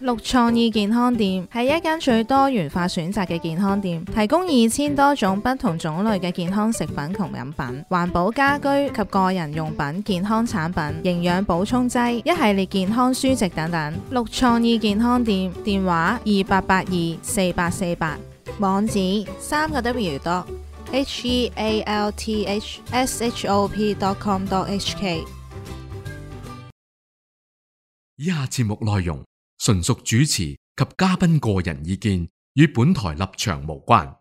綠創意健康店係一間最多元化選擇嘅健康店，提供2000多種不同種類嘅健康食品同飲品、環保家居及個人用品、健康產品、營養補充劑、一系列健康書籍等等。綠創意健康店電話28824848，網址3個 healthshop.com.hk。 以下節目內容純屬主持及嘉賓個人意見，與本台立場無關。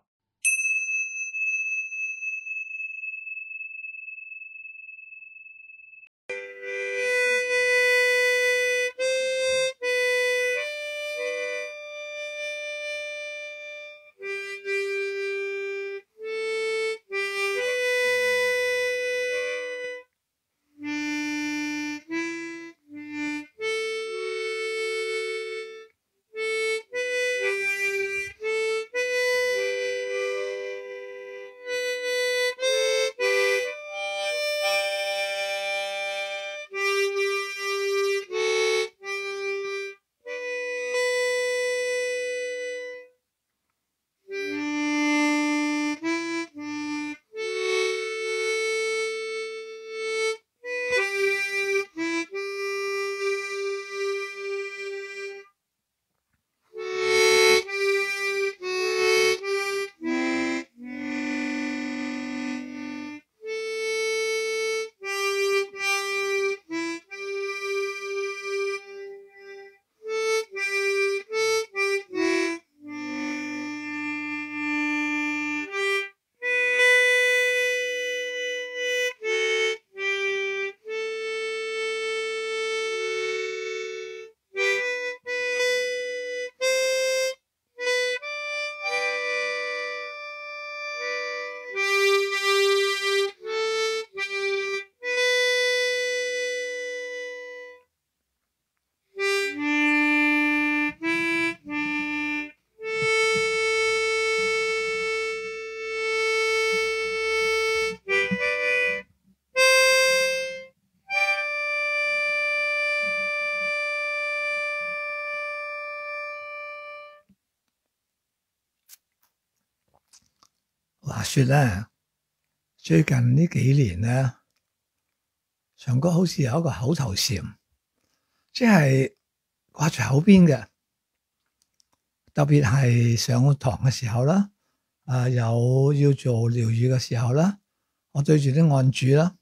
話說咧，最近呢幾年咧，長哥好似有一個口頭禪，即係掛住口邊嘅，特別係上堂嘅時候啦，有要做療愈嘅時候啦，我對住啲案主啦，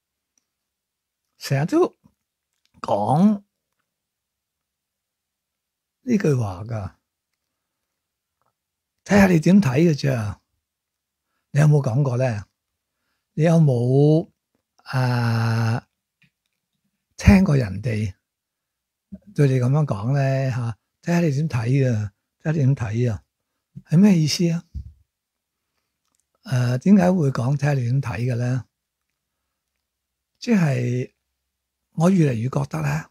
成日都講呢句話噶，睇下你點睇嘅啫。你有冇講過咧？你有冇聽過人哋對你咁樣講咧？吓，睇下你點睇啊？睇下你點睇啊？係咩意思啊？點解會講睇下你點睇嘅咧？即係我越嚟越覺得咧，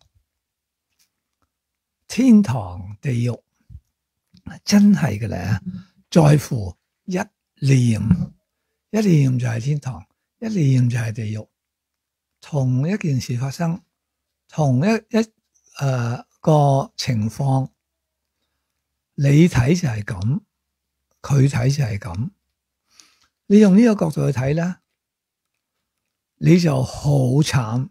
天堂、地獄真係嘅咧，在乎一念。一念就係天堂，一念就係地獄。同一件事發生，同一個情況，你睇就係咁，佢睇就係咁。你用呢個角度去睇咧，你就好慘。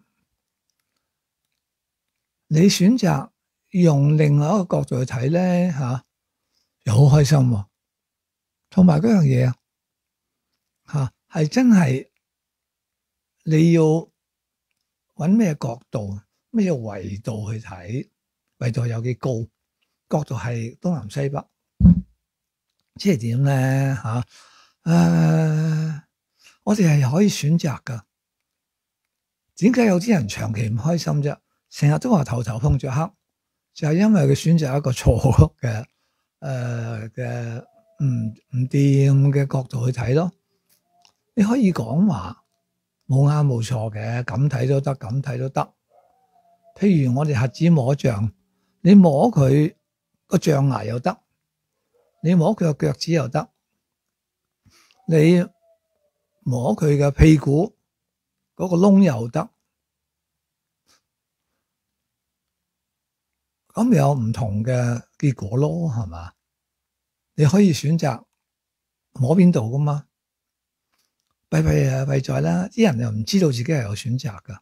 你選擇用另外一個角度去睇咧，又好開心喎。同埋嗰樣嘢係真係你要揾咩角度、咩維度去睇，維度有幾高，角度係東南西北，即係點咧？我哋係可以選擇噶。點解有啲人長期唔開心啫？成日都話頭頭碰着黑，就係因為佢選擇一個錯嘅唔掂嘅角度去睇咯。你可以講話冇啱冇錯嘅，咁睇都得，咁睇都得。譬如我哋瞎子摸象，你摸佢個象牙又得，你摸佢個腳趾又得，你摸佢嘅屁股嗰個窿又得。 咁有唔同嘅結果咯，係嘛？你可以選擇摸邊度噶嘛？弊在啦，啲人又唔知道自己係有選擇噶，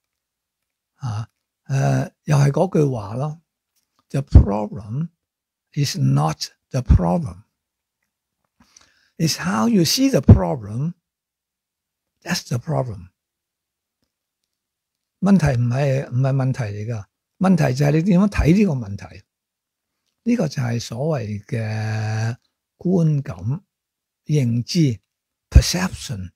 又係嗰句話咯。The problem is not the problem, it's how you see the problem. That's the problem. 問題唔係問題嚟噶，問題就係你點樣睇呢個問題。呢個就係所謂嘅觀感、認知 perception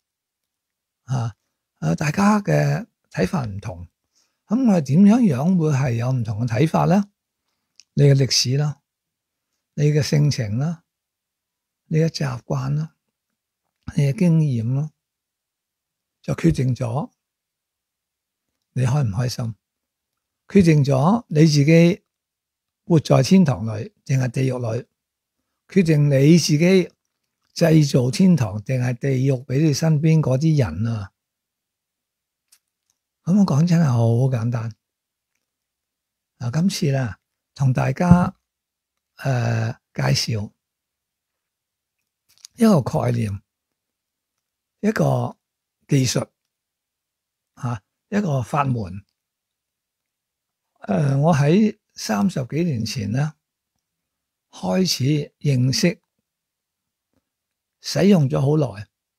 大家嘅睇法唔同，咁我哋點樣會係有唔同嘅睇法咧？你嘅歷史啦，你嘅性情啦，你嘅習慣啦，你嘅經驗啦，就決定咗你開唔開心，決定咗你自己活在天堂裏定係地獄裏，決定你自己製造天堂定係地獄俾你身邊嗰啲人啊。咁我講真係好簡單。今次咧同大家介紹一個概念，一個技術一個法門。我喺30幾年前咧開始認識，使用咗好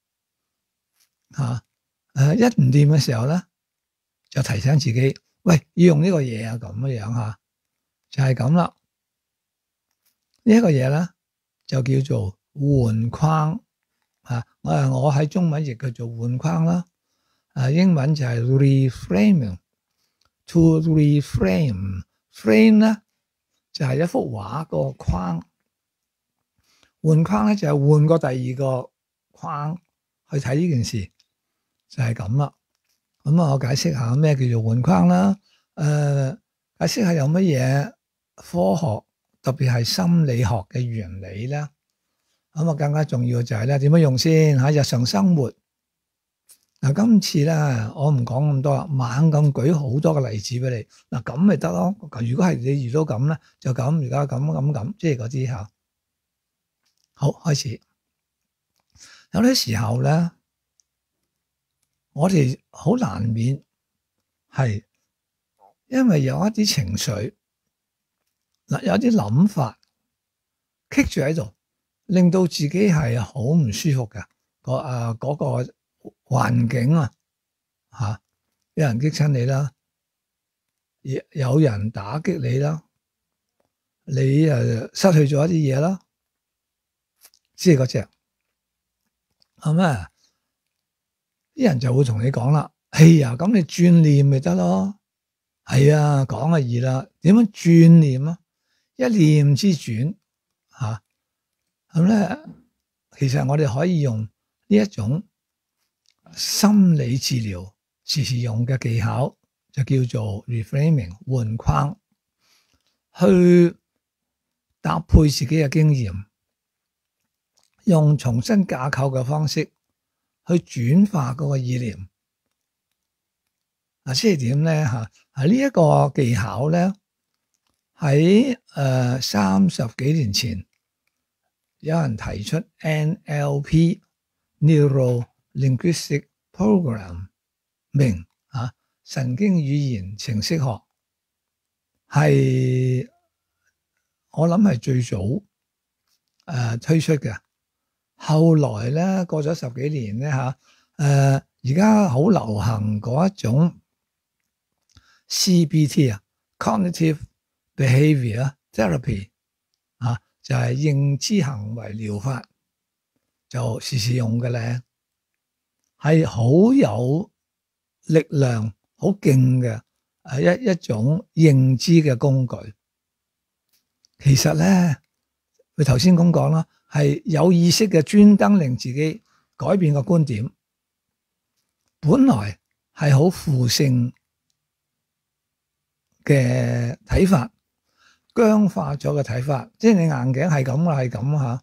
耐一唔掂嘅時候咧，就提醒自己，喂，要用呢個嘢啊，咁樣就係咁啦。呢一個嘢咧就叫做換框我喺中文譯叫做換框啦，英文就係 reframing。To reframe 咧就係一幅畫個框，換框咧就係換個第二個框去睇呢件事，就係咁啦。咁我解釋下咩叫做換框啦。解釋下有乜嘢科學，特別係心理學嘅原理咧。咁更加重要就係咧點樣用先日常生活。今次咧我唔講咁多啦，猛咁舉好多個例子俾你。咁咪得咯。如果係你遇到咁咧，就咁，而家咁，即係嗰啲吓。好，開始。有啲時候咧，我哋好難免係因為有一啲情緒，有啲諗法棘住喺度，令到自己係好唔舒服嘅。嗰個環境有人激親你啦，有人打擊你啦，你失去咗一啲嘢啦，即係嗰隻係咩？啲人就會同你講啦，哎呀，咁你轉念咪得咯。係啊，講就易啦，點樣轉念啊？一念之轉咁咧，其實我哋可以用呢一種心理治療時用嘅技巧，就叫做 reframing 換框，去搭配自己嘅經驗，用重新架構嘅方式去轉化嗰個意念。即係點咧呢一個技巧咧，喺30幾年前有人提出 NLP Neuro Linguistic Programming 神經語言程式學，係我諗係最早推出嘅。後來咧過咗10幾年咧而家好流行嗰一種 CBT Cognitive Behavior Therapy 就係認知行為療法，就時用嘅咧，係好有力量、好勁嘅一種認知嘅工具。其實咧，佢頭先咁講啦，係有意識嘅專登令自己改變個觀點，本來係好負性嘅睇法，僵化咗嘅睇法，即係你硬頸係咁啦，係咁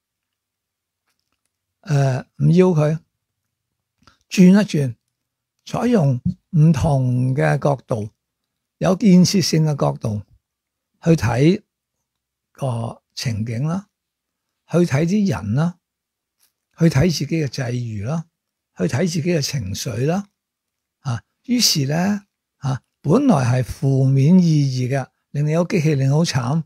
唔要佢，轉一轉，採用唔同嘅角度，有建設性嘅角度， 去睇個情景啦，去睇啲人啦，去睇自己嘅際遇啦，去睇自己嘅情緒啦，於是咧本來係負面意義嘅，令你好激氣，令你好慘，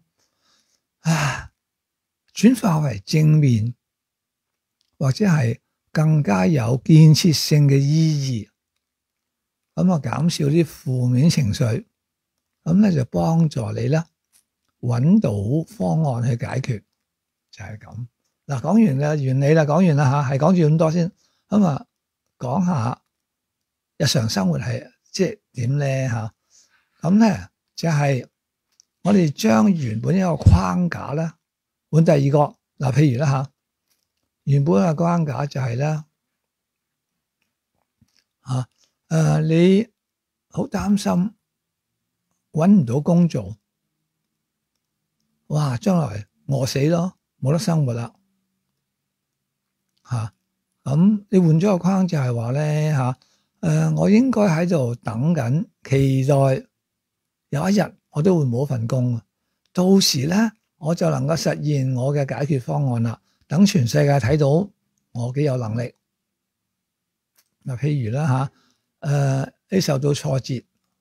轉化為正面或者係更加有建設性嘅意義，咁減少啲負面情緒，咁咧就幫助你咧揾到方案去解決，就係咁。嗱，講完啦，原理啦，講完啦係講住咁多先，咁講下日常生活係即係點咧咁咧就係我哋將原本一個框架咧換第二個，譬如啦原本嘅框架就係咧你好擔心揾唔到工做，哇！將來餓死咯，冇得生活啦咁你換咗個框就係話咧我應該喺度等緊，期待有一日我都會冇份工，到時咧我就能夠實現我嘅解決方案啦。等全世界睇到我幾有能力。譬如啦你受到挫折，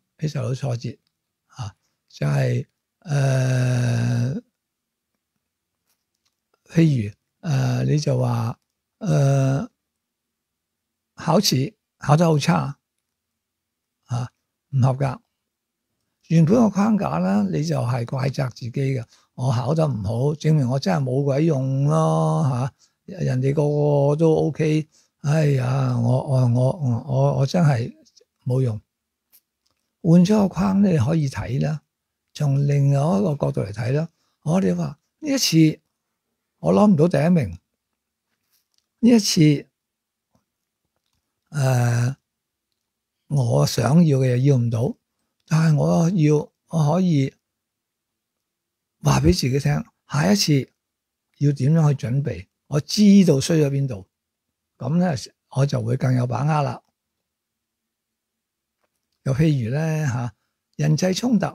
就係譬如你就話考試考得好差唔合格，原本個框架咧你就係怪責自己嘅，我考得唔好，證明我真係冇鬼用咯人哋個個都 OK， 哎呀我真係冇用。換咗個框咧，你可以睇啦，從另外一個角度嚟睇啦。我哋話呢一次我攞唔到第一名，呢一次我想要嘅嘢要唔到，但係我可以話俾自己聽，下一次要點樣去準備，我知道衰咗邊度，咁咧我就會更有把握啦。又譬如咧人際衝突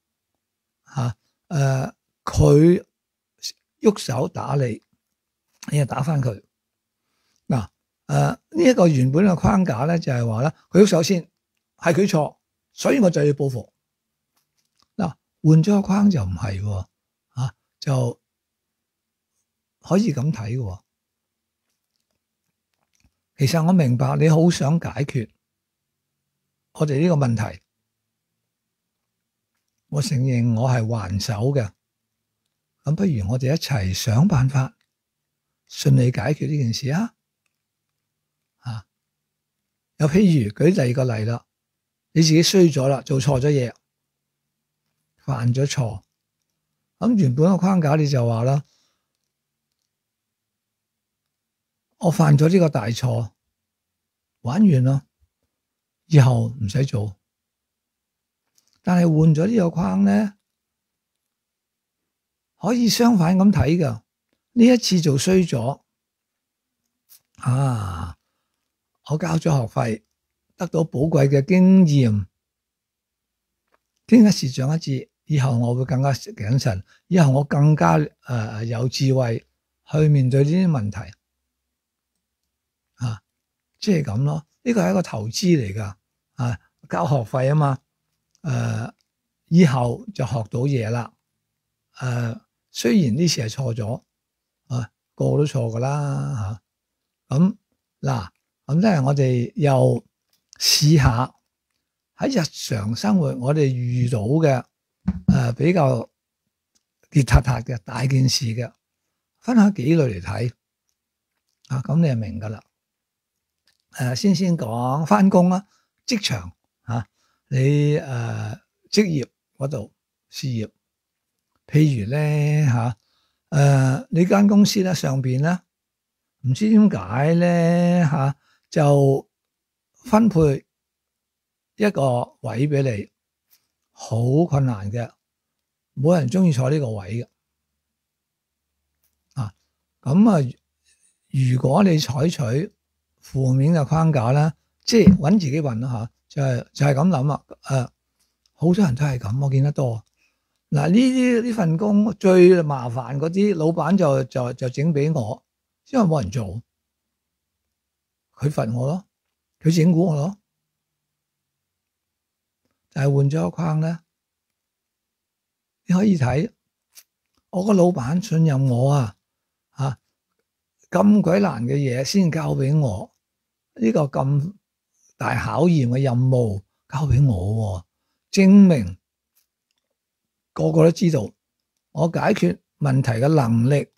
佢喐手打你，你就打翻佢。呢一個原本嘅框架咧就係話咧，佢喐手先係佢錯，所以我就要報復。換咗個框就唔係就可以咁睇嘅。其實我明白你好想解決我哋呢個問題，我承認我係還手嘅。咁不如我哋一齊想辦法順利解決呢件事啊！又譬如舉第二個例啦，你自己衰咗啦，做錯咗嘢，犯咗錯，咁原本個框架你就話啦，我犯咗呢個大錯，玩完咯，以後唔使做。但係換咗呢個框咧，可以相反咁睇噶。呢一次做衰咗，我交咗學費，得到寶貴嘅經驗，經一事長一智，以後我會更加謹慎，以後我更加有智慧去面對呢啲問題，即係咁咯。呢個係一個投資嚟噶，交學費啊嘛，以後就學到嘢啦。雖然呢次係錯咗，個個都錯噶啦咁即係我哋又試下喺日常生活我哋遇到嘅比較跌塌塌嘅大件事嘅，分下幾類嚟睇咁你就明噶啦。先講返工啦，職場你職業嗰度事業，譬如咧你間公司咧上邊咧唔知點解咧就分配一個位俾你，好困難嘅，冇人中意坐呢個位嘅。如果你採取負面嘅框架咧，即係揾自己運啦就係咁諗啦。好多人都係咁，我見得多。 嗱，呢份工最麻煩嗰啲，老闆就整俾我，因為冇人做，佢罰我咯，佢整蠱我咯。但係換咗個框咧，你可以睇我個老闆信任我啊，咁鬼難嘅嘢先交俾我，呢個咁大考驗嘅任務交俾我，證明個個都知道我解決問題嘅能力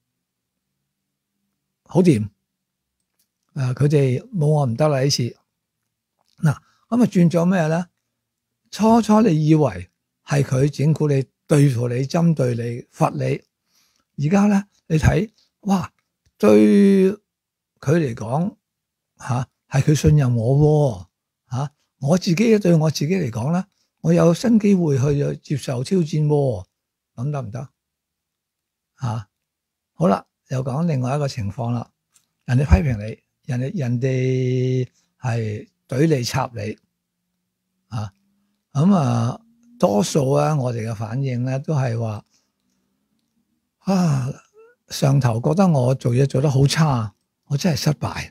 好掂。佢哋冇我唔得啦呢次。嗱，咁啊轉咗咩咧？初初你以為係佢整蠱你、對付你、針對你、罰你，而家咧你睇，哇！對佢嚟講係佢信任我喎，我自己對我自己嚟講咧，我有新機會去接受挑戰喎，咁得唔得？好啦，又講另外一個情況啦，人哋批評你，人哋係懟你插你，咁多數啊，我哋嘅反應咧都係話上頭覺得我做嘢做得好差，我真係失敗。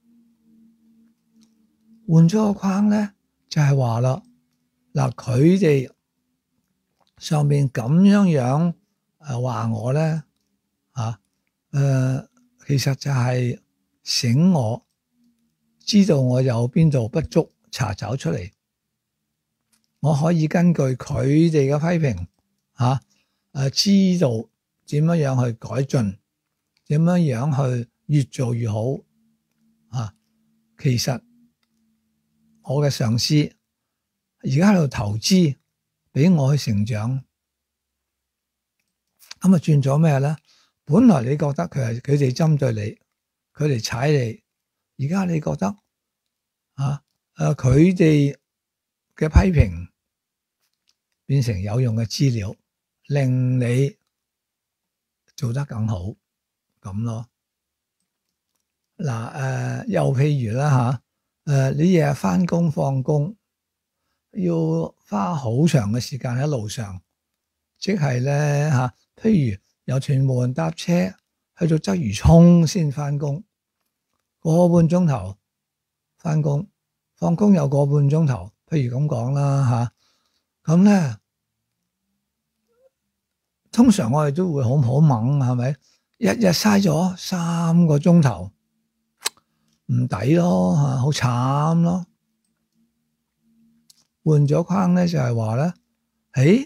換咗個框咧，就係話啦，嗱，佢哋上面咁樣話我咧，其實就係醒我，知道我有邊度不足，查找出嚟，我可以根據佢哋嘅批評，知道點樣去改進，點樣去越做越好。其實我嘅上司而家喺度投資俾我去成長，咁轉咗咩咧？本來你覺得佢哋針對你，佢哋踩你，而家你覺得佢哋嘅批評變成有用嘅資料，令你做得更好咁咯。嗱，又譬如啦你日日返工放工，要花好長嘅時間喺路上，即係咧譬如由屯門搭車去到鰂魚涌先返工，個半鐘頭返工，放工有個半鐘頭，譬如咁講啦咁咧，通常我哋都會好猛，係咪？日日嘥咗3個鐘頭，唔抵咯，好慘咯。換咗框咧，就係話咧，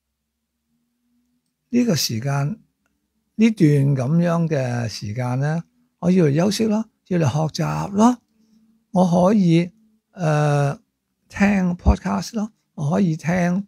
呢個時間呢段咁樣嘅時間咧，我要嚟休息咯，要嚟學習咯，我可以聽 podcast 咯，我可以聽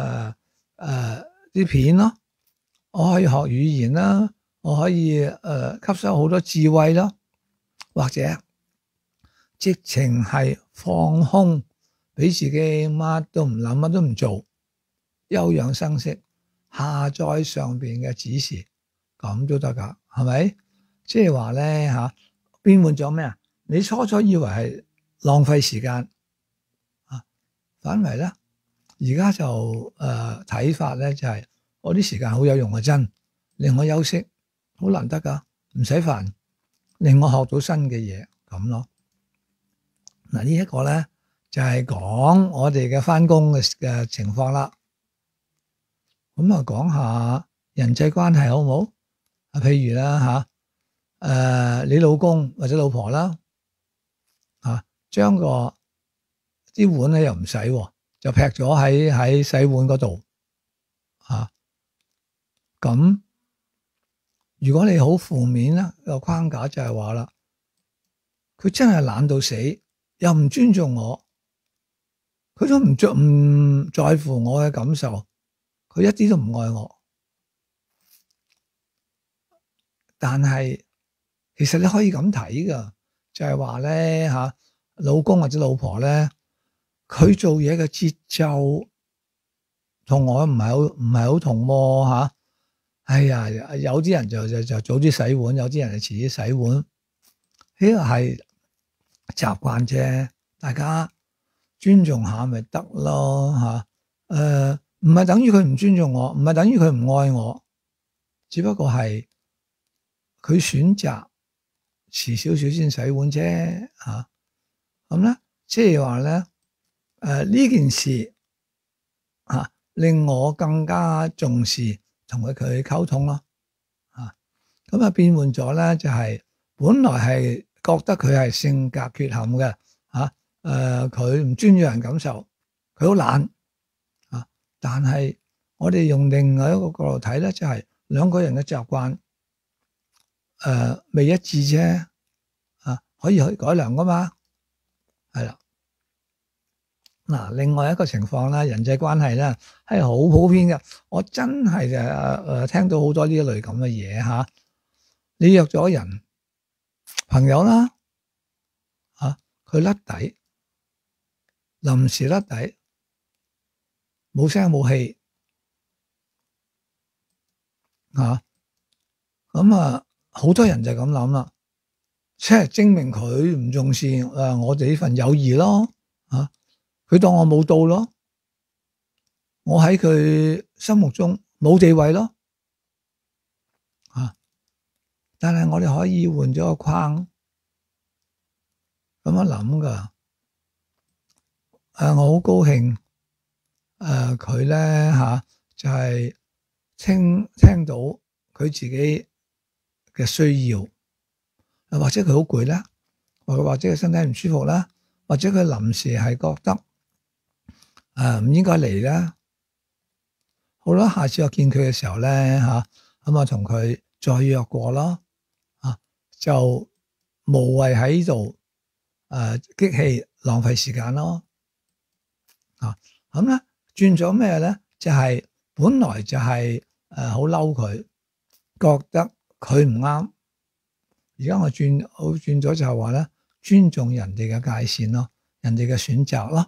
啲片咯，我可以學語言啦，我可以吸收好多智慧咯，或者直情係放空，俾自己乜都唔諗，乜都唔做，休養生息，下載上邊嘅指示，咁都得噶，係咪？即係話咧變換咗咩啊？你初初以為係浪費時間反為咧，而家就睇法咧就係我啲時間好有用嘅，真令我休息，好難得噶，唔使煩，令我學到新嘅嘢咁咯。嗱，呢一個咧就係講我哋嘅返工嘅情況啦。咁講下人際關係好唔好？譬如啦你老公或者老婆啦將啲碗咧又唔洗，就劈咗喺洗碗嗰度咁如果你好負面啦，個框架就係話啦，佢真係懶到死，又唔尊重我，佢都唔在乎我嘅感受，佢一啲都唔愛我。但係其實你可以咁睇噶，就係話咧老公或者老婆咧，佢做嘢嘅節奏同我唔係好同喎哎呀，有啲人就早啲洗碗，有啲人就遲啲洗碗，呢個係習慣啫，大家尊重下咪得咯唔係等於佢唔尊重我，唔係等於佢唔愛我，只不過係佢選擇遲少少先洗碗啫嚇。咁咧，即係話咧，呢件事嚇令我更加重視同佢溝通咯嚇。咁啊變換咗咧，就係本來係覺得佢係性格缺陷嘅嚇，佢唔尊重人感受，佢好懶啊。但係我哋用另外一個角度睇咧，就係兩個人嘅習慣未一致啫，可以去改良噶嘛，係啦。嗱，另外一個情況咧，人際關係咧係好普遍嘅，我真係聽到好多呢一類咁嘅嘢嚇。你約咗人朋友啦，佢甩底，臨時甩底，冇聲冇氣嚇，咁好多人就咁諗啦，即係證明佢唔重視我哋呢份友誼咯嚇。佢當我冇到咯，我喺佢心目中冇地位咯，但係我哋可以換咗個框咁樣諗噶。我好高興，佢咧就係聽到佢自己嘅需要，或者佢好攰啦，或者佢身體唔舒服啦，或者佢臨時係覺得唔應該嚟啦。好啦，下次我見佢嘅時候咧咁我同佢再約過咯，就無謂喺度激氣浪費時間咯。咁咧轉咗咩咧？就係本來就係好嬲佢，覺得佢唔啱。而家我轉咗就係話咧，尊重人哋嘅界線咯，人哋嘅選擇咯。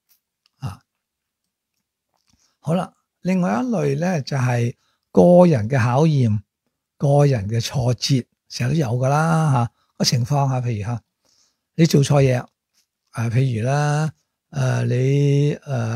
好啦，另外一類咧就係個人嘅考驗，個人嘅挫折，成日都有噶啦個情況下，譬如你做錯嘢，譬如啦，你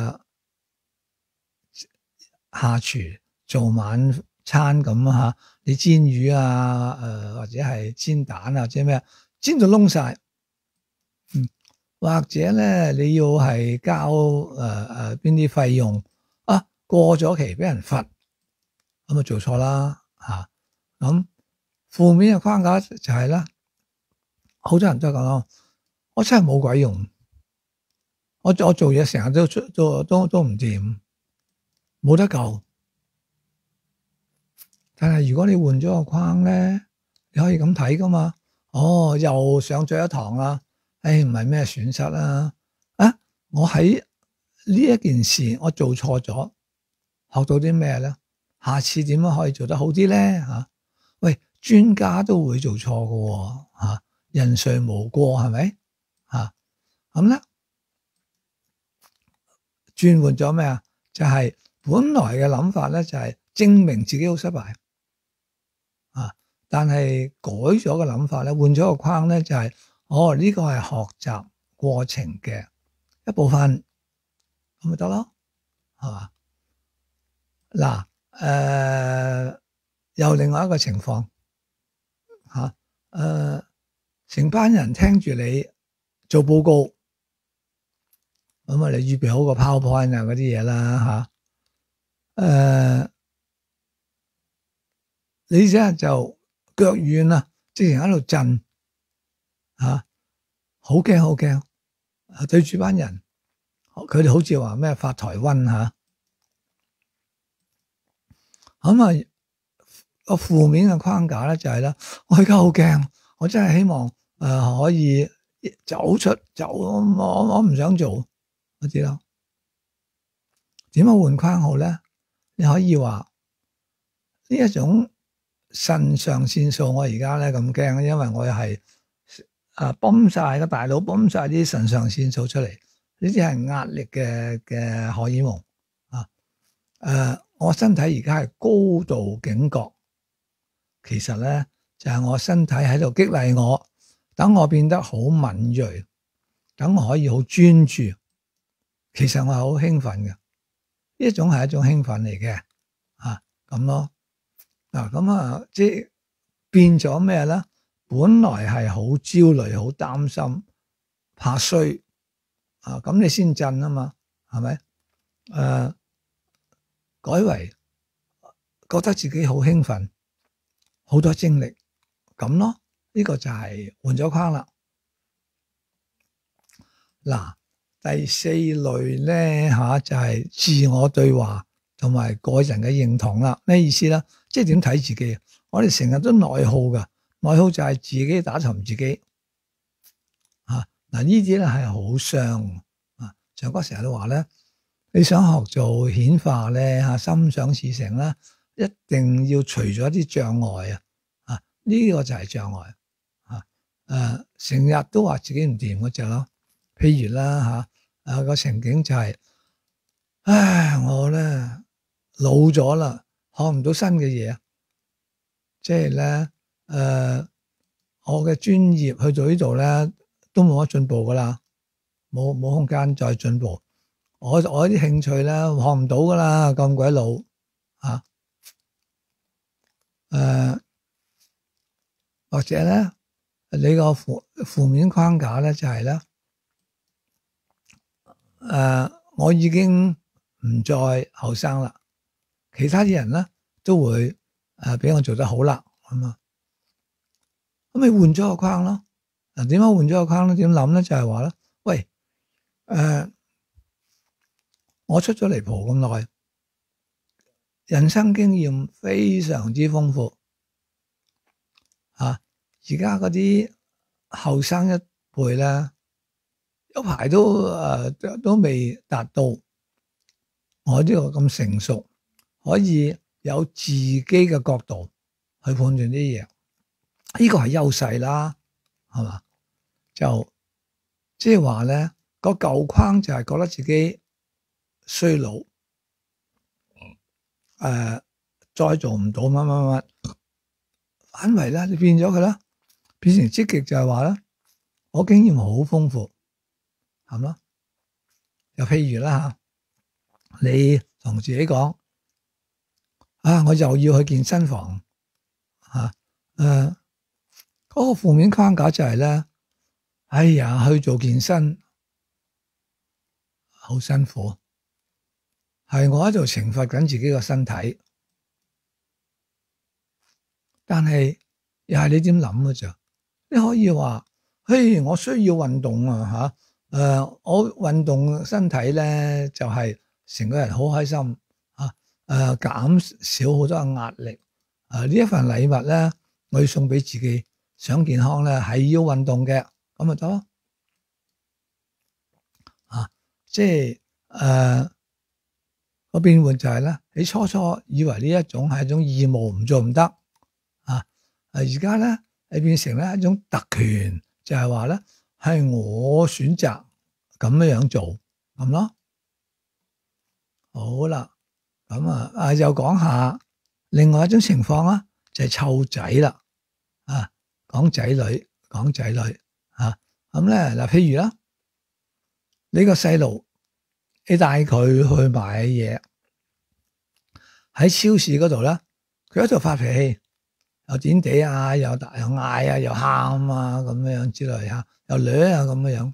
下廚做晚餐咁你煎魚或者係煎蛋或者咩，煎到窿晒，或者咧你要係交邊啲費用過咗期俾人罰，咁做錯啦咁負面嘅框架就係啦，好多人都係講，我真係冇鬼用，我做嘢成日都唔掂，冇得救。但係如果你換咗個框咧，你可以咁睇噶嘛。又上咗一堂啦，唔係咩損失啦。我喺呢一件事我做錯咗，學到啲咩咧？下次點樣可以做得好啲咧？喂，專家都會做錯㗎人誰無過係咪？咁咧轉換咗咩就係本來嘅諗法咧，就係證明自己好失敗但係改咗個諗法咧，換咗個框咧，就係呢個係學習過程嘅一部分，咁咪得咯，係嘛？嗱，有另外一個情況成班人聽住你做報告，咁你預備好個 PowerPoint 嗰啲嘢啦你即係就腳軟啦，直情喺度震好驚好驚，對住班人，佢哋好似話咩發台瘟咁個負面嘅框架咧就係啦，我而家好驚，我真係希望可以走，我唔想做嗰啲咯。點樣換框好咧？你可以話呢一種腎上腺素，我而家咧咁驚，因為我係泵晒個大腦，泵晒啲腎上腺素出嚟，呢啲係壓力嘅荷爾蒙我身體而家係高度警覺，其實咧就係我身體喺度激勵我，等我變得好敏銳，等我可以好專注。其實我係好興奮嘅， 呢一種係一種興奮嚟嘅，咁咯。嗱咁即係變咗咩咧？本來係好焦慮、好擔心、怕衰咁你先震啊嘛，係咪？改為覺得自己好興奮、好多精力咁咯。呢個就係換咗框啦。嗱，第四類咧就係自我對話同埋個人嘅認同啦。咩意思咧？即係點睇自己？我哋成日都內耗噶，內耗就係自己打沉自己。嗱呢啲咧係好傷。長哥成日都話咧，你想學做顯化咧心想事成啦，一定要除咗啲障礙呢個就係障礙成日都話自己唔掂嗰隻咯。譬如啦個情景就係，我咧老咗啦，學唔到新嘅嘢，即係咧我嘅專業去到呢度咧都冇乜進步噶啦，冇空間再進步。我啲興趣咧學唔到噶啦，咁鬼老或者咧你個負面框架咧就係咧我已經唔再後生啦，其他啲人咧都會比我做得好啦，咁咪換咗個框咯。嗱，點解換咗個框咧？點諗咧？就係話咧，喂，我出咗嚟蒲咁耐，人生經驗非常之豐富而家嗰啲後生一輩咧，有排都未達到我呢個咁成熟，可以有自己嘅角度去判斷啲嘢，呢個係優勢啦，係嘛？就即係話咧，個舊框就係覺得自己衰老，再做唔到乜乜乜，反為咧你變咗佢啦，變成積極就係話咧，我經驗好豐富，係嘛？又譬如啦你同自己講我又要去健身房嗰個負面框架就係咧，哎呀去做健身好辛苦，係我喺度懲罰緊自己個身體，但係又係你點諗嘅啫？你可以話，嘿，我需要運動我運動身體咧就係成個人好開心減少好多嘅壓力呢一份禮物咧，我要送俾自己，想健康咧係要運動嘅，咁咪得咯即係個變換就係咧，你初初以為呢一種係一種義務，唔做唔得而家咧你變成咧一種特權，就係話咧係我選擇咁樣做咁咯。好啦，咁又講下另外一種情況啦，就係湊仔啦講仔女咁咧嗱，譬如啦，你個細路你帶佢去買嘢，喺超市嗰度咧，佢喺度發脾氣，又點地又嗌又喊咁樣之類又掠咁樣。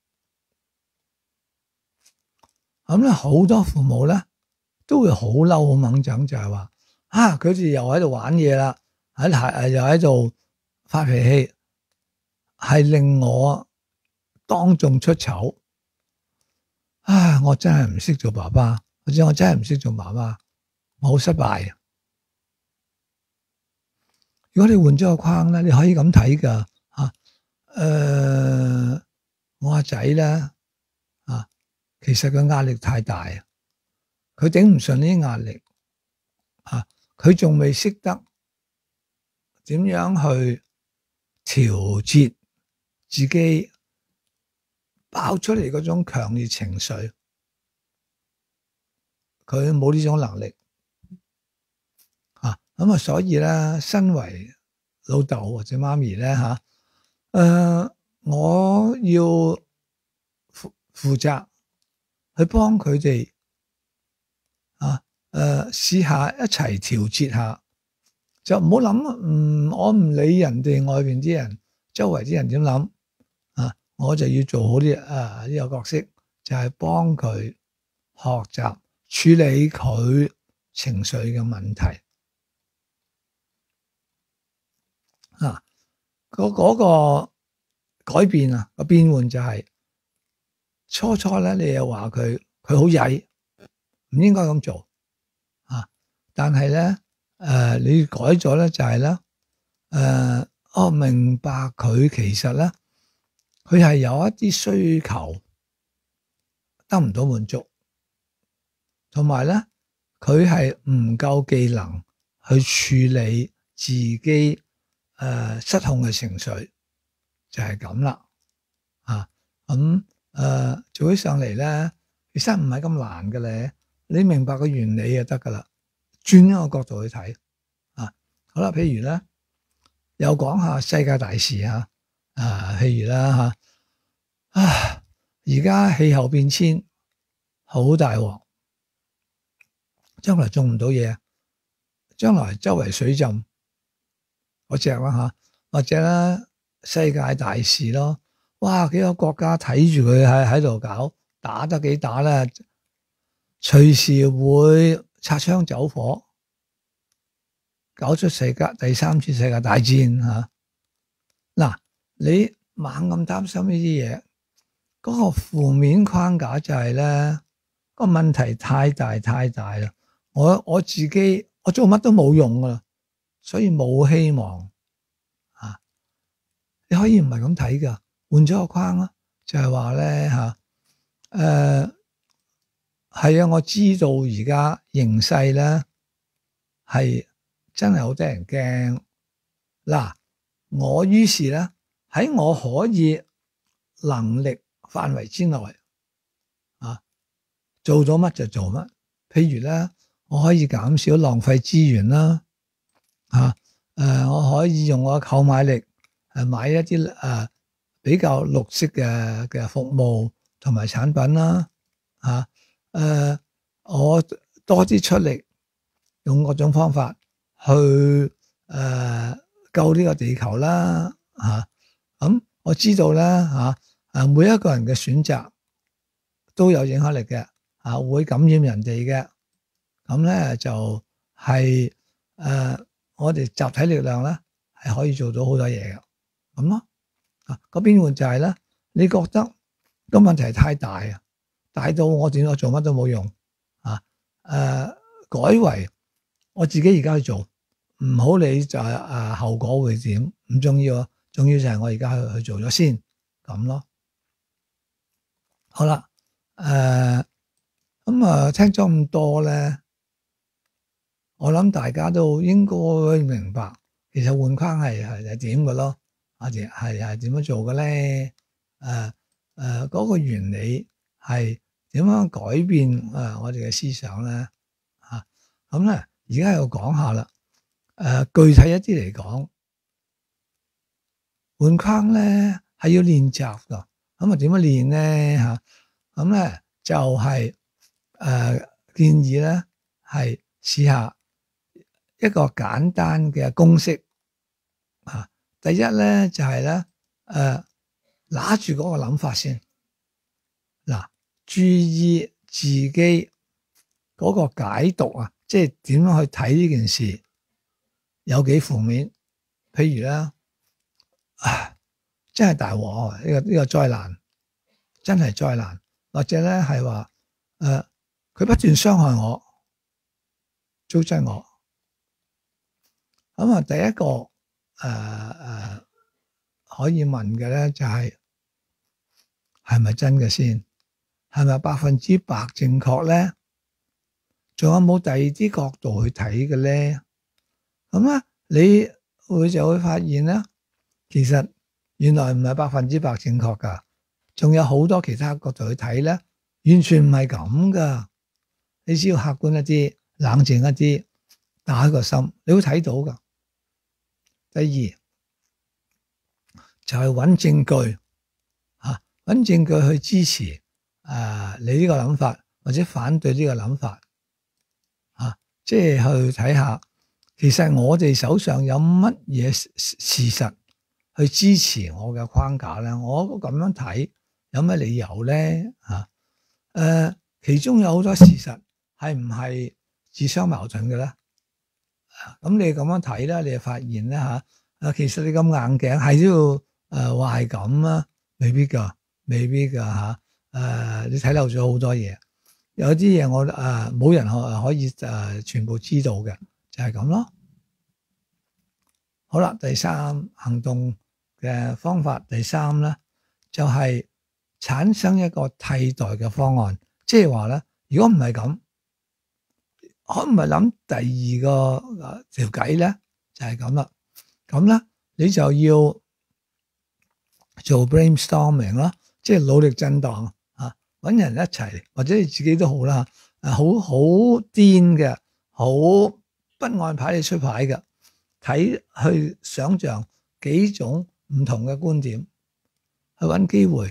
咁咧好多父母咧都會好嬲好猛整，就係話佢哋又喺度玩嘢啦，又喺度發脾氣，係令我當眾出醜。我真係唔識做爸爸，或者我真係唔識做媽媽，我好失敗。如果你換咗個框咧，你可以咁睇噶我阿仔咧其實佢壓力太大，佢頂唔順呢啲壓力佢仲未識得點樣去調節自己爆出嚟嗰種強烈情緒，佢冇呢種能力所以咧，身為老豆或者媽咪咧我要負責去幫佢哋試下一齊調節下，就唔好諗我唔理人哋外邊啲人，周圍啲人點諗啊，我就要做好啲呢個角色，就係幫佢學習處理佢情緒嘅問題啊。嗰個改變啊，個變換就係初咧，你又話佢好曳，唔應該咁做啊。但係咧，你改咗咧就係咧，我明白佢其實咧，佢係有一啲需求得唔到滿足，同埋咧佢係唔夠技能去處理自己失控嘅情緒，就係咁啦啊。咁做起上嚟咧，其實唔係咁難嘅咧，你明白個原理就得噶啦。轉一個角度去睇啊，好啦，譬如咧，又講下世界大事嚇譬如啦而家氣候變遷好大鑊，將來種唔到嘢，將來周圍水浸嗰隻啦或者咧世界大事咯。哇！幾個國家睇住佢喺度搞，打得幾打咧，隨時會擦槍走火，搞出第三次世界大戰嚇。嗱，你猛咁擔心呢啲嘢，嗰個負面框架就係咧，個問題太大啦。我自己我做乜都冇用噶啦，所以冇希望啊。你可以唔係咁睇噶。換咗個框啦，就係話咧係啊，我知道而家形勢咧係真係好得人驚。嗱，我於是咧喺我可以能力範圍之內做到乜就做乜。譬如咧，我可以減少浪費資源啦，我可以用我嘅購買力買一啲比較綠色嘅服務同埋產品啦，我多啲出力，用各種方法去救呢個地球啦，咁我知道咧每一個人嘅選擇都有影響力嘅，會感染人哋嘅，咁咧就係我哋集體力量咧係可以做到好多嘢嘅，咁咯。嗰邊換就係咧，你覺得個問題太大啊，大到我做乜都冇用改為我自己而家去做，唔好理就係後果會點，唔重要啊，重要就係我而家去做咗先咁咯。好啦，聽咗咁多咧，我諗大家都應該明白，其實換框係點嘅咯。係點樣做嘅咧？嗰個原理係點樣改變我哋嘅思想咧？咁咧，而家又講下啦。具體一啲嚟講，換框咧係要練習噶。咁點樣練咧？咁咧就係建議咧係試下一個簡單嘅公式。第一咧就係咧，拿住嗰個諗法先，注意自己嗰個解讀啊，即係點樣去睇呢件事，有幾負面。譬如咧，真係大禍啊！呢個災難，真係災難，或者咧係話，佢不斷傷害我，糟質我。咁第一個。可以問嘅咧就係咪真嘅先？係咪100%正確咧？仲有冇第二啲角度去睇嘅咧？咁你就會發現咧，其實原來唔係100%正確噶，仲有好多其他角度去睇咧，完全唔係咁噶。你只要客觀一啲，冷靜一啲，打開個心，你會睇到噶。第二就係揾證據，揾證據去支持你呢個諗法，或者反對呢個諗法， 即係去睇下，其實我哋手上有乜嘢事實去支持我嘅框架咧？我咁樣睇有咩理由咧？其中有好多事實係唔係自相矛盾嘅咧？咁你咁樣睇咧，你就發現咧其實你咁硬頸係都要話係咁啊，未必㗎你睇漏咗好多嘢，有啲嘢我冇人可以全部知道嘅，就係咁咯。好啦，第三行動嘅方法，第三咧就係產生一個替代嘅方案，即係話咧，如果唔係咁，可唔係諗第二個條計咧，就係咁啦。咁咧你就要做 brainstorming 啦，即係努力震盪搵人一齊，或者你自己都好啦，好癲嘅，好不按牌理出牌嘅，去想像幾種唔同嘅觀點，去搵機會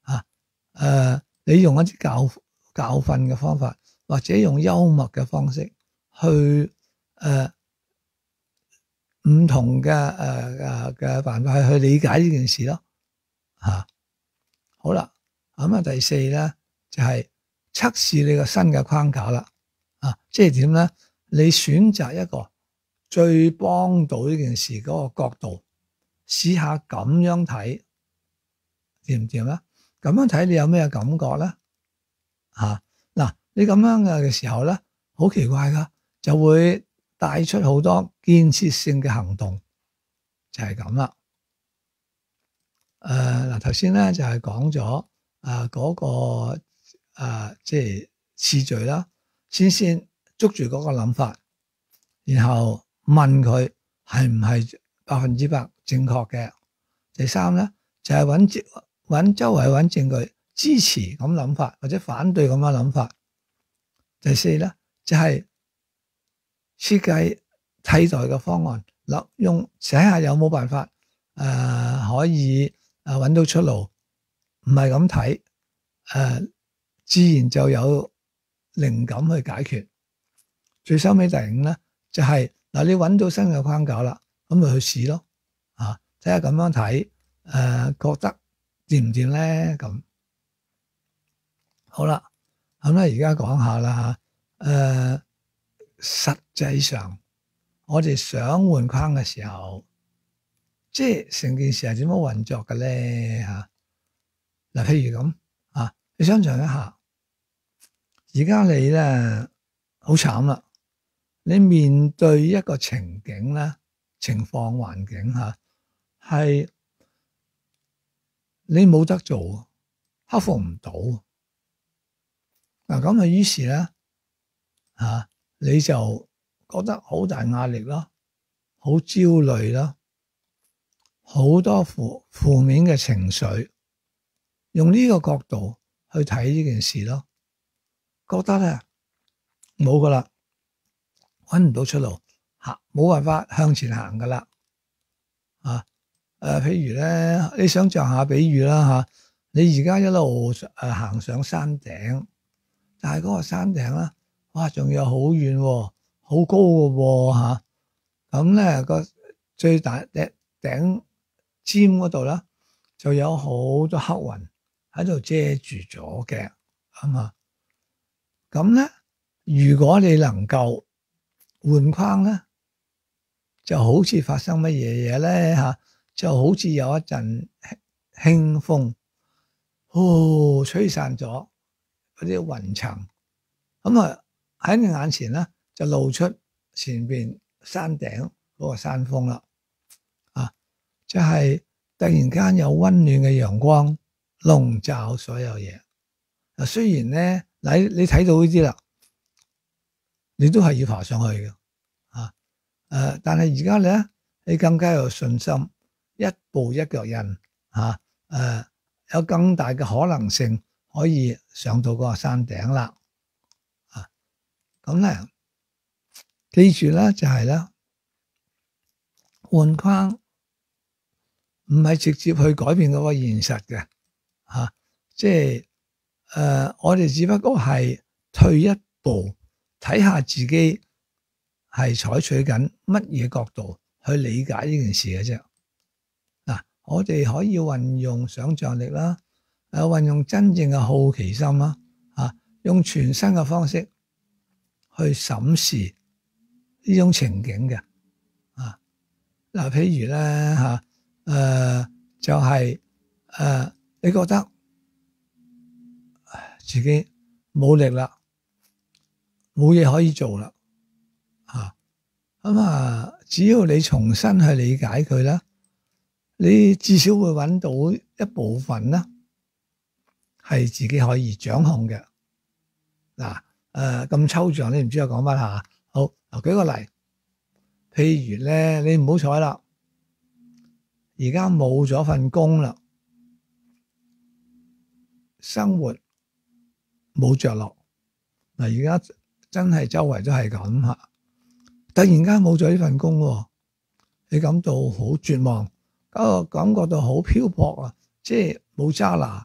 你用一啲教訓嘅方法，或者用幽默嘅方式去唔同嘅辦法去理解呢件事咯。好啦，咁第四咧就係測試你個新嘅框架啦。即係點咧？你選擇一個最幫到呢件事嗰個角度，試下咁樣睇，掂唔掂咧？咁樣睇你有咩感覺咧？嗱，你咁樣嘅時候咧，好奇怪噶，就會帶出好多建設性嘅行動，就係咁啦。頭先咧就係講咗嗰個即係次序啦，先捉住嗰個諗法，然後問佢係唔係100%正確嘅。第三咧就係揾周圍揾證據支持咁諗法，或者反對咁樣諗法。第四咧就係設計替代嘅方案，寫下有冇辦法可以揾到出路，唔係咁睇自然就有靈感去解決。最收尾第五咧就係你揾到新嘅框架啦，咁咪去試咯，睇下咁樣睇覺得掂唔掂咧？咁好啦，咁咧而家講下啦實際上我哋想換框嘅時候，即係成件事係點樣運作嘅咧？譬如咁你想象一下，而家你咧好慘啦，你面對一個情景咧、情況環境係你冇得做，克服唔到。咁於是咧你就覺得好大壓力咯，好焦慮咯，好多負面嘅情緒，用呢個角度去睇呢件事咯，覺得咧冇噶啦，搵唔到出路，冇辦法向前行噶啦。譬如咧，你想象下比喻啦你而家一路行上山頂，但係嗰個山頂咧，哇，仲有好遠喎，好高嘅喎咁咧個最大頂尖嗰度咧，就有好多黑雲喺度遮住咗嘅，咁咧，如果你能夠換框咧，就好似發生乜嘢咧就好似有一陣輕風，吹散咗嗰啲雲層，咁喺你眼前咧就露出前邊山頂嗰個山峰啦，就係突然間有溫暖嘅陽光籠罩所有嘢。雖然咧你睇到呢啲啦，你都係要爬上去嘅，但係而家咧你更加有信心，一步一腳印，有更大嘅可能性可以上到嗰個山頂啦。咁咧，記住咧就係咧換框唔係直接去改變嗰個現實嘅，即係我哋只不過係退一步睇下自己係採取緊乜嘢角度去理解呢件事嘅啫。嗱，我哋可以運用想像力啦，運用真正嘅好奇心啦，用全新嘅方式去審視呢種情景嘅。譬如咧就係你覺得自己冇力啦，冇嘢可以做啦，只要你重新去理解佢啦，你至少會揾到一部分啦，係自己可以掌控嘅。咁抽象，你唔知我講乜下？好，舉個例，譬如咧，你唔好彩啦，而家冇咗份工啦，生活冇着落。而家真係周圍都係咁吓，突然間冇咗呢份工，你感到好絕望，感覺到好漂泊啊！即係冇揸拿、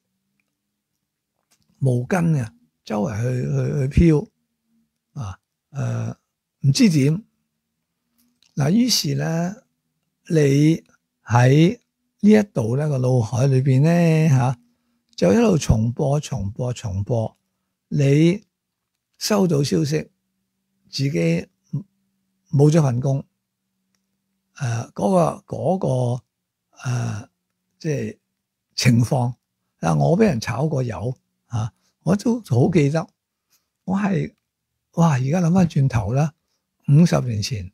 毛巾啊，周圍去漂唔知點。於是咧，你喺呢一度咧個腦海裏邊咧就一路重播。你收到消息，自己冇咗份工，嗰個即係情況。我俾人炒過魷我都好記得。我係而家諗翻轉頭啦，50年前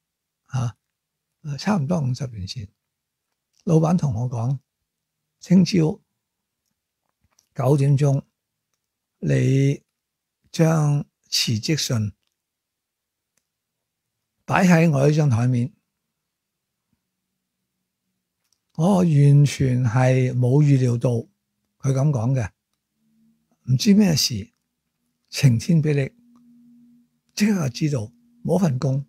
差唔多50年前，老闆同我講，聽朝9點鐘，你將辭職信擺喺我呢張台面。我完全係冇預料到佢咁講嘅，唔知咩事，晴天霹靂，即刻就知道冇份工。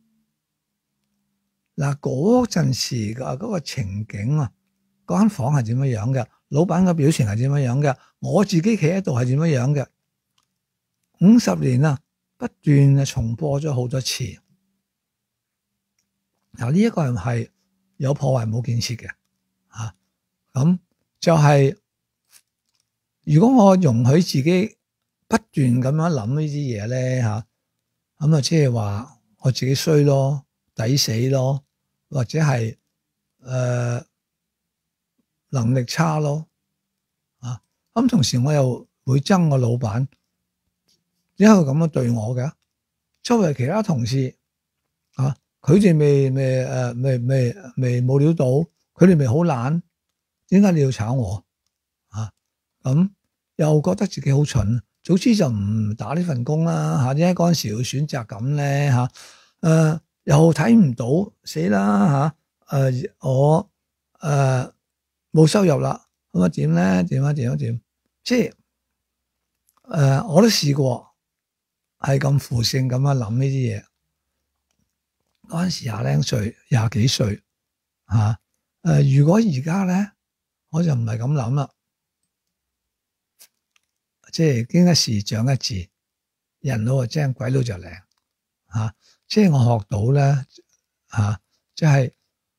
嗰陣時嗰個情景嗰間房係點樣嘅？老闆嘅表情係點樣嘅？我自己企喺度係點樣嘅？50年不斷重播咗好多次。呢一個人係有破壞冇建設嘅咁就係如果我容許自己不斷咁樣諗呢啲嘢咧咁即係話我自己衰咯，抵死咯，或者係能力差咯咁同時我又會憎我老闆，點解會咁樣對我嘅？周圍其他同事佢哋未冇料到，佢哋未好懶，點解你要炒我咁又覺得自己好蠢，早知就唔打呢份工啦點解嗰陣時會選擇咁咧又睇唔到，死啦我冇收入啦，咁點咧？點？即係我都試過係咁負性咁樣諗呢啲嘢。嗰陣時20零歲、20幾歲如果而家咧，我就唔係咁諗啦。即係經一事長一智，人老就精，鬼老就靈即係我學到咧即係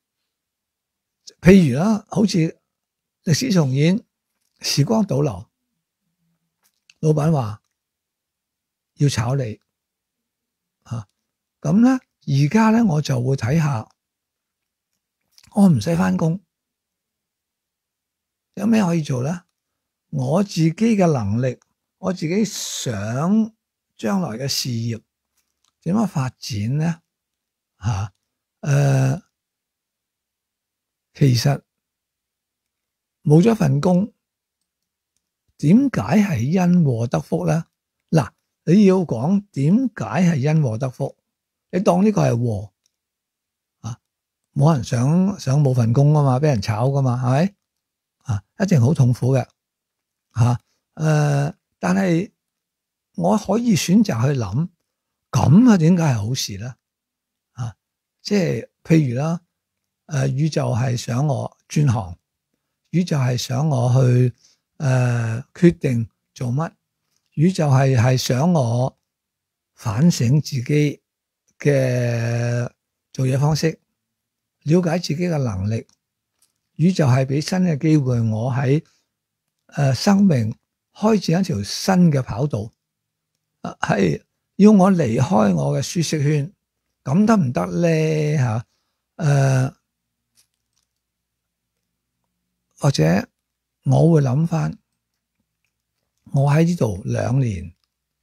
譬如啦，好似歷史重演、時光倒流，老闆話要炒你咁咧。而家咧，我就會睇下，我唔使返工，有咩可以做咧？我自己嘅能力，我自己想將來嘅事業點樣發展咧？其實冇咗份工，點解係因禍得福咧？你要講點解係因禍得福？你當呢個係禍冇人想冇份工嘛，俾人炒噶嘛，係咪一定好痛苦嘅但係我可以選擇去諗，咁點解係好事咧？即係譬如啦，宇宙係想我轉行，宇宙係想我去決定做乜，宇宙係想我反省自己嘅做嘢方式，了解自己嘅能力。宇宙係俾新嘅機會我喺生命開展一條新嘅跑道，係要我離開我嘅舒適圈，咁得唔得咧？或者我會諗翻，我喺呢度2年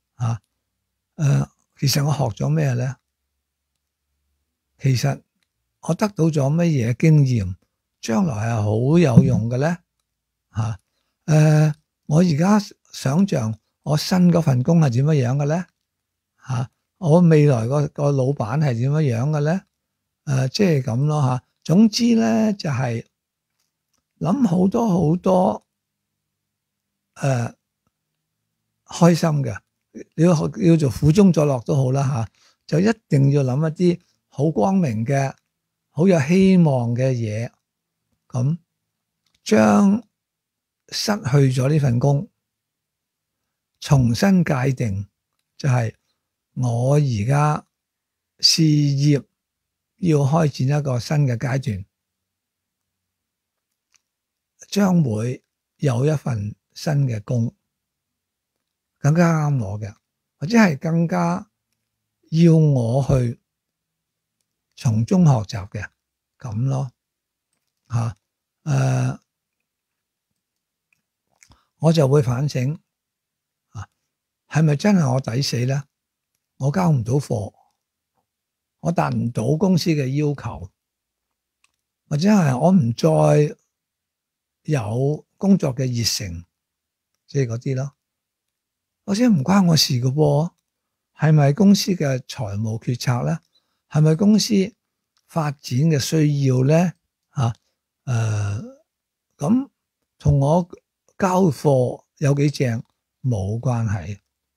其實我學咗咩咧？其實我得到咗乜嘢經驗，將來係好有用嘅咧？我而家想象我新嗰份工係點樣嘅咧？我未來個老闆係點樣嘅咧？即係咁咯。總之咧就係諗好多開心嘅，你要做苦中作樂都好啦，就一定要諗一啲好光明嘅、好有希望嘅嘢，咁將失去咗呢份工重新界定，就係我而家事業要開展一個新嘅階段，將會有一份新嘅工，更加啱我嘅，或者係更加要我去從中學習嘅咁咯。我就會反省，係咪真係我抵死咧？我交唔到貨，我達唔到公司嘅要求，或者係我唔再有工作嘅熱誠，即係嗰啲咯。或者唔關我事嘅噃，係咪公司嘅財務決策咧？係咪公司發展嘅需要咧？咁同我交貨有幾正冇關係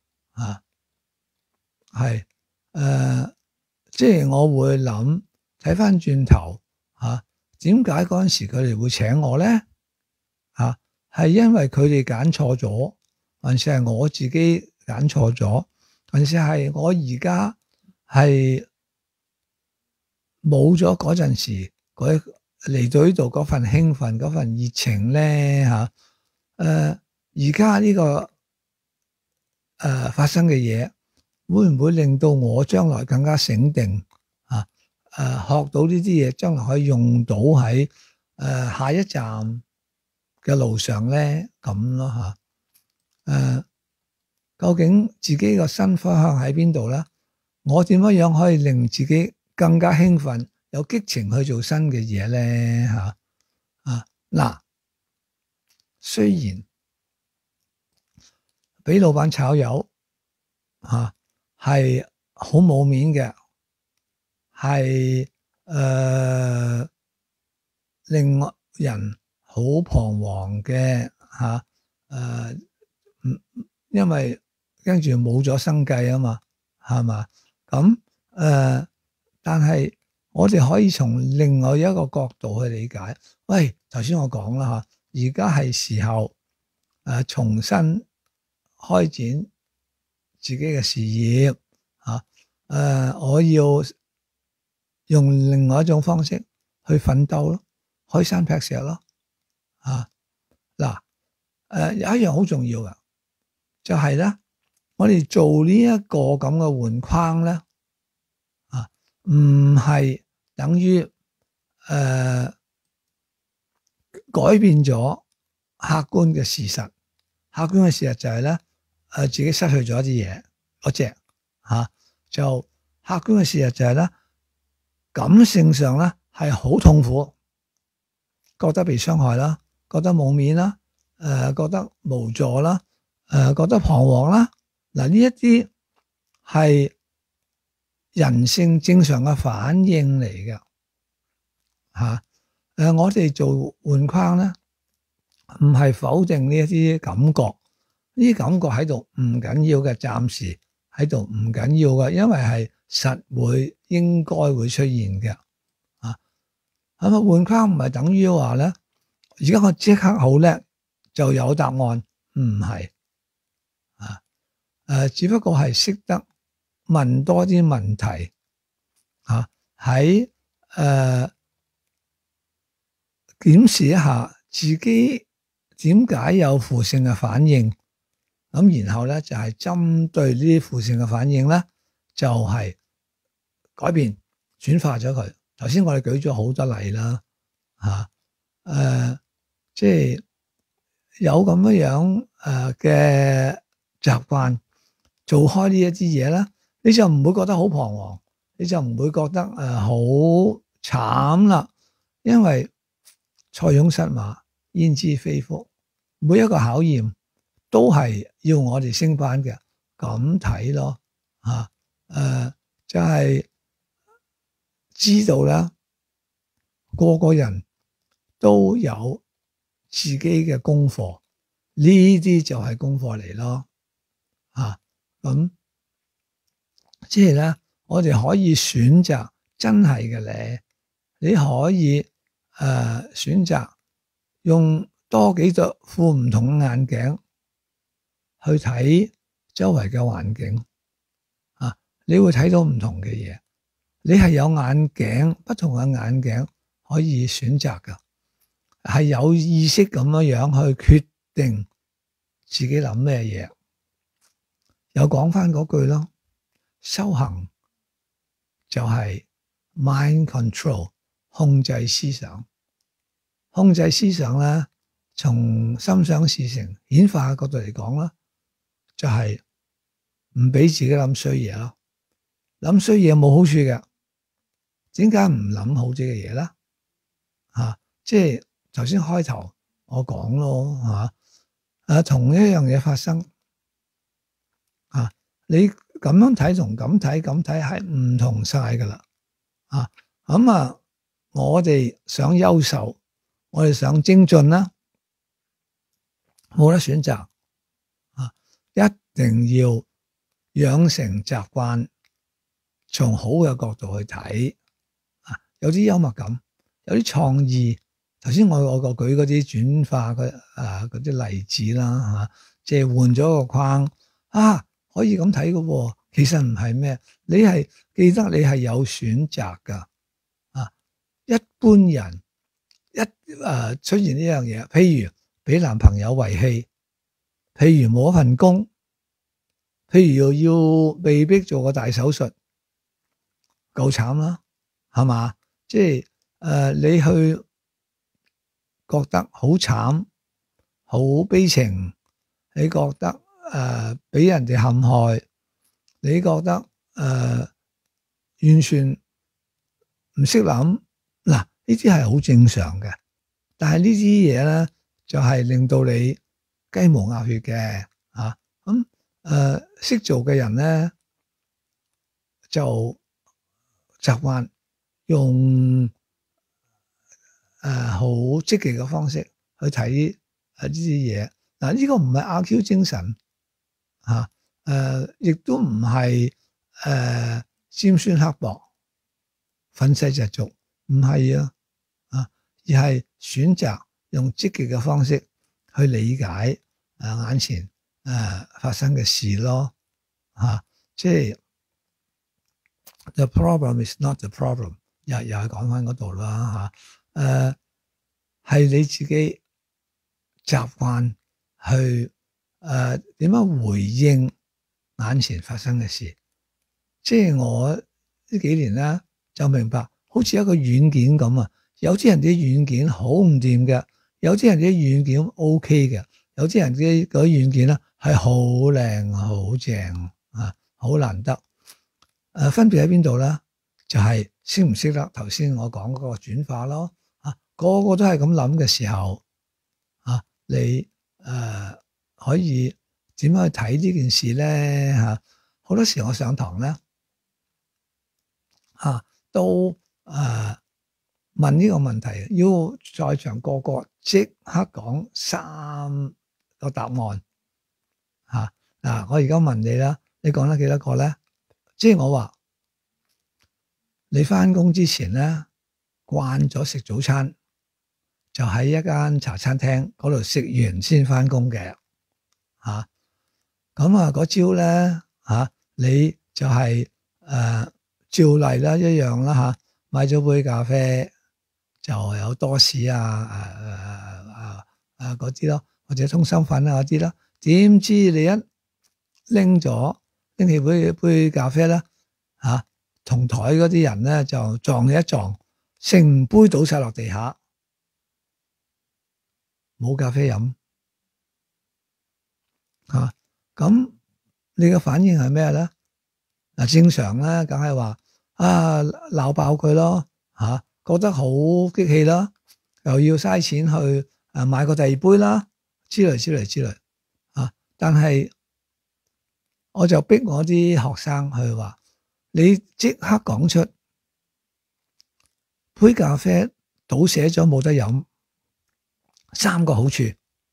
即係我會諗睇翻轉頭點解嗰陣時佢哋會請我咧？係因為佢哋揀錯咗，還是係我自己揀錯咗，還是係我而家係冇咗嗰陣時嚟到呢度嗰份興奮、嗰份熱情咧？而家呢個發生嘅嘢，會唔會令到我將來更加醒定學到呢啲嘢，將來可以用到喺下一站嘅路上咧？咁咯究竟自己個新方向喺邊度咧？我點樣可以令自己更加興奮、有激情去做新嘅嘢咧？雖然俾老闆炒魷係好冇面嘅，係令人好彷徨嘅因為跟住冇咗生計啊嘛，係嘛？咁但係我哋可以從另外一個角度去理解。喂，頭先我講啦而家係時候重新開展自己嘅事業我要用另外一種方式去奮鬥咯，開山劈石咯有一樣好重要嘅，就係咧，我哋做呢一個咁嘅換框咧唔係等於改變咗客觀嘅事實。客觀嘅事實就係咧自己失去咗一啲嘢，嗰隻就客觀嘅事實就係咧，感性上咧係好痛苦，覺得被傷害啦，覺得冇面啦，覺得無助啦，覺得彷徨啦。呢一啲係人性正常嘅反應嚟嘅我哋做換框咧，唔係否定呢一啲感覺，呢啲感覺喺度唔緊要嘅，暫時喺度唔緊要嘅，因為係實會應該會出現嘅咁換框唔係等於話咧，而家我即刻好叻就有答案，唔係只不過係識得問多啲問題喺檢視一下自己點解有負性嘅反應，咁然後咧就係針對呢啲負性嘅反應咧，就係改變轉化咗佢。頭先我哋舉咗好多例啦，即係有咁樣嘅習慣做開呢一啲嘢咧，你就唔會覺得好彷徨，你就唔會覺得好慘啦，因為塞翁失馬焉知非福，每一個考驗都係要我哋升班嘅，咁睇咯，就係知道啦，個個人都有自己嘅功課，呢啲就係功課嚟咯，咁即係咧，我哋可以選擇真係嘅咧，你可以選擇用多幾副唔同嘅眼鏡去睇周圍嘅環境，你會睇到唔同嘅嘢。你係有眼鏡，不同嘅眼鏡可以選擇㗎，係有意識咁樣去決定自己諗咩嘢。又講返嗰句咯，修行就係 mind control， 控制思想。控制思想咧，從心想事成顯化嘅角度嚟講啦，就係唔俾自己諗衰嘢咯。諗衰嘢冇好處嘅，點解唔諗好啲嘅嘢啦？即係頭先開頭我講咯，同一樣嘢發生，你咁樣睇同咁睇係唔同晒噶啦，我哋想優秀，我哋想精進啦，冇得選擇，一定要養成習慣，從好嘅角度去睇，有啲幽默感，有啲創意。頭先我舉嗰啲轉化嗰啲例子啦，即係換咗個框，可以咁睇嘅喎。其實唔係咩，你係記得你係有選擇噶，一般人出現呢樣嘢，譬如俾男朋友遺棄，譬如冇一份工，譬如要被逼做個大手術，夠慘啦，係嘛？即係你去覺得好慘、好悲情，你覺得俾人哋陷害，你覺得完全唔識諗，嗱，呢啲係好正常嘅。但係呢啲嘢咧，就係令到你雞毛鴨血嘅，咁識做嘅人咧，就習慣用好積極嘅方式去睇呢啲嘢。嗱，呢個唔係阿 Q 精神，亦都唔係尖酸刻薄、憤世嫉俗，唔係而係選擇用積極嘅方式去理解眼前發生嘅事咯，即係 the problem is not the problem， 又係講翻嗰度啦，係你自己習慣去點樣回應眼前發生嘅事。即係我呢幾年咧就明白，好似一個軟件咁啊，有啲人啲軟件好唔掂嘅，有啲人啲軟件 OK 嘅，有啲人啲嗰啲軟件咧係好靚好正好難得。分別喺邊度咧？就係識唔識得頭先我講嗰個轉化咯。個個都係咁諗嘅時候，你可以點樣去睇呢件事咧？好多時我上堂咧，都問呢個問題，要在場個個即刻講3個答案。我而家問你啦，你講得幾多個咧？即係我話你返工之前咧，慣咗食早餐，就喺一間茶餐廳嗰度食完先返工嘅，咁嗰朝咧你就係照例啦，一樣啦買咗杯咖啡就有多士嗰啲咯，或者通心粉嗰啲咯。點知你一拎起杯咖啡咧同台嗰啲人咧就撞你一撞，成杯倒晒落地下，冇咖啡飲咁你嘅反應係咩咧？正常咧，梗係話鬧爆佢咯覺得好激氣啦，又要嘥錢去買個第二杯啦，之類但係我就逼我啲學生去話，你即刻講出杯咖啡倒瀉咗冇得飲3個好處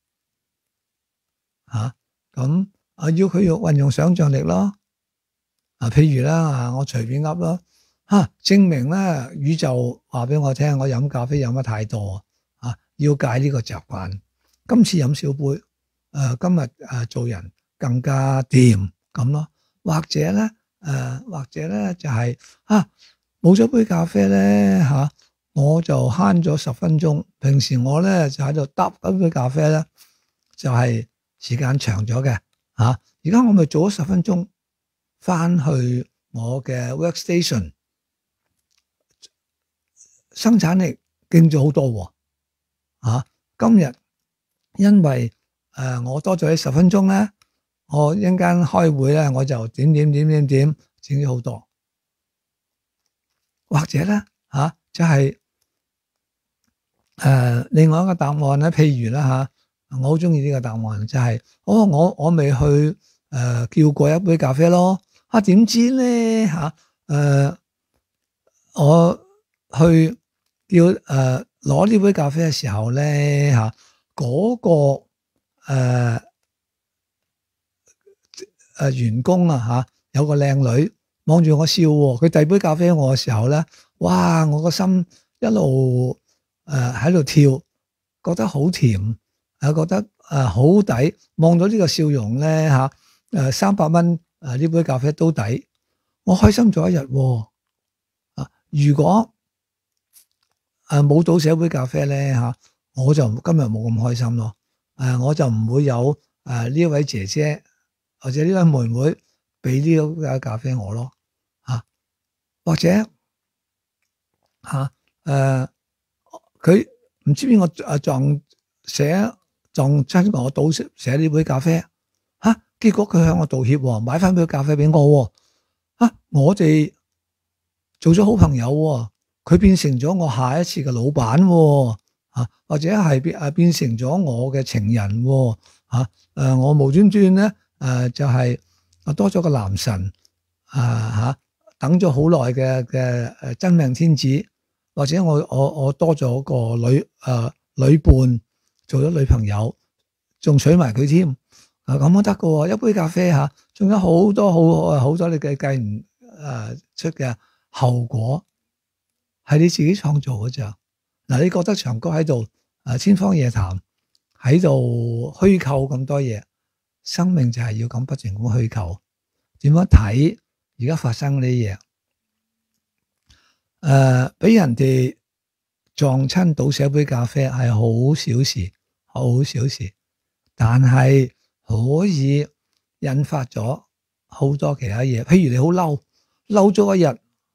咁要佢運用想像力咯譬如啦我隨便噏咯證明咧宇宙話俾我聽，我飲咖啡飲得太多要戒呢個習慣。今次飲少杯今日做人更加掂咁咯。或者咧就係冇咗杯咖啡咧我就慳咗10分鐘。平時我咧就喺度揼一杯咖啡咧，就係時間長咗嘅而家我咪做咗10分鐘，翻去我嘅 workstation， 生產力勁咗好多今日因為我多咗呢10分鐘咧，我一陣間開會咧，我就點整咗好多。或者咧就係另外一個答案咧，譬如啦我好中意呢個答案就係我未去叫過一杯咖啡咯點知咧我去叫攞呢杯咖啡嘅時候咧嗰個員工有個靚女望住我笑喎，佢遞杯咖啡我嘅時候咧，哇！我個心一路喺度跳，覺得好甜覺得好抵。望到呢個笑容咧300蚊呢杯咖啡都抵，我開心咗一日喎如果冇倒瀉杯咖啡咧我就今日冇咁開心咯我就唔會有呢位姐姐或者呢位妹妹俾呢個咖啡我咯或者佢唔知邊個撞親我倒瀉呢杯咖啡結果佢向我道歉喎，買翻杯咖啡俾我喎我哋做咗好朋友喎，佢變成咗我下一次嘅老闆喎或者係變成咗我嘅情人喎我無端端咧就係多咗個男神等咗好耐嘅真命天子，或者我多咗個女伴做咗女朋友，仲娶埋佢添咁都得噶喎。一杯咖啡仲有好多你計唔出嘅後果，係你自己創造嘅咋嗱？你覺得長哥喺度天方夜譚，喺度虛構咁多嘢，生命就係要咁不斷咁虛構。點樣睇而家發生呢啲嘢？俾人哋撞親倒瀉杯咖啡係好小事，但係可以引發咗好多其他嘢。譬如你好嬲咗一日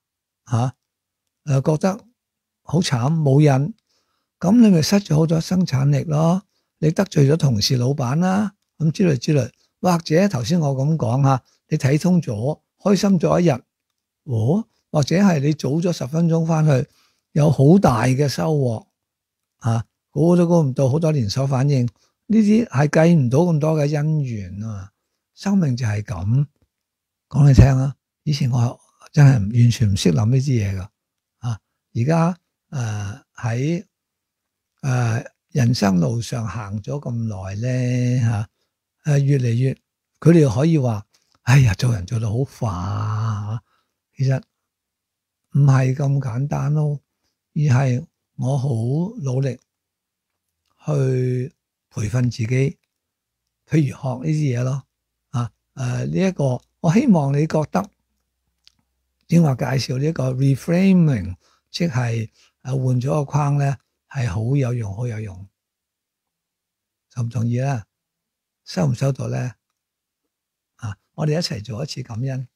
覺得好慘冇癮，咁你咪失咗好多生產力咯。你得罪咗同事、老闆啦，咁之類，或者頭先我咁講你睇通咗，開心咗一日，或者係你早咗10分鐘翻去，有好大嘅收穫估都估唔到，好多連鎖反應，呢啲係計唔到咁多嘅因緣啊！生命就係咁，講你聽啊！以前我真係完全唔識諗呢啲嘢噶而家喺人生路上行咗咁耐咧越嚟越，佢哋可以話：哎呀，做人做到好快其實唔係咁簡單咯，而係我好努力去培訓自己，譬如學呢啲嘢咯呢一個，我希望你覺得正話介紹呢一個 reframing， 即係換咗個框咧，係好有用，好有用。同唔同意咧？收唔收到咧？我哋一齊做一次感恩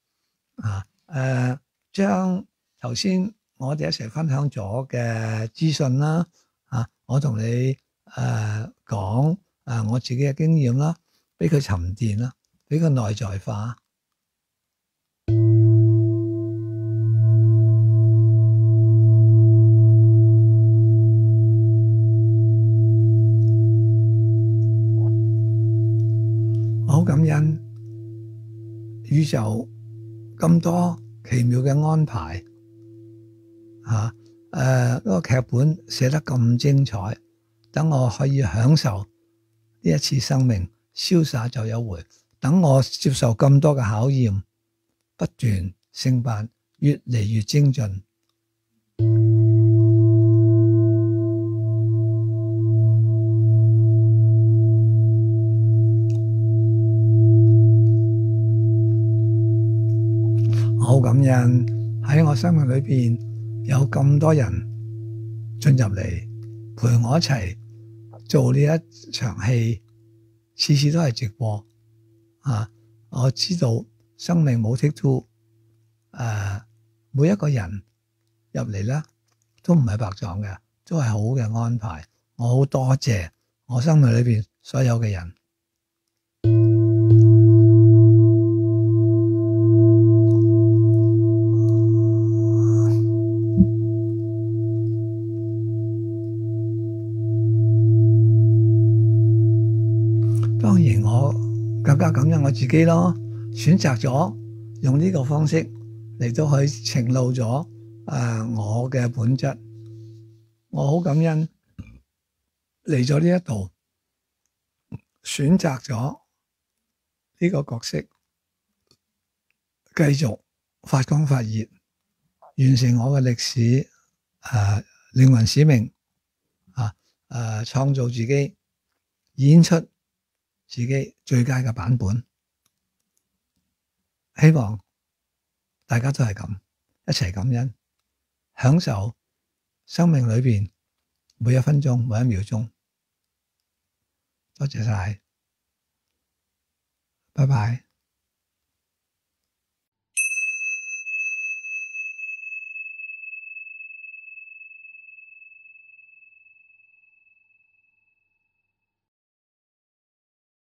將頭先我哋一齊分享咗嘅資訊啦，我同你講我自己嘅經驗啦，俾佢沉澱啦，俾佢內在化。我好感恩宇宙咁多奇妙嘅安排，嗰個劇本寫得咁精彩，等我可以享受呢一次生命，瀟灑就一回。等我接受咁多嘅考驗，不斷升班，越嚟越精進。我好感恩喺我生命裏邊有咁多人進入嚟陪我一齊做呢一場戲，次次都係直播我知道生命冇 take two，每一個人入嚟咧都唔係白撞嘅，都係好嘅安排。我好多謝我生命裏邊所有嘅人。當然我更加感恩我自己咯，選擇咗用呢個方式嚟到去呈露咗我嘅本質。我好感恩嚟咗呢一度，選擇咗呢個角色，繼續發光發熱，完成我嘅歷史靈魂使命創造自己，演出自己最佳嘅版本。希望大家都係咁，一齊感恩，享受生命裏邊每一分鐘每一秒鐘。多謝晒，拜拜。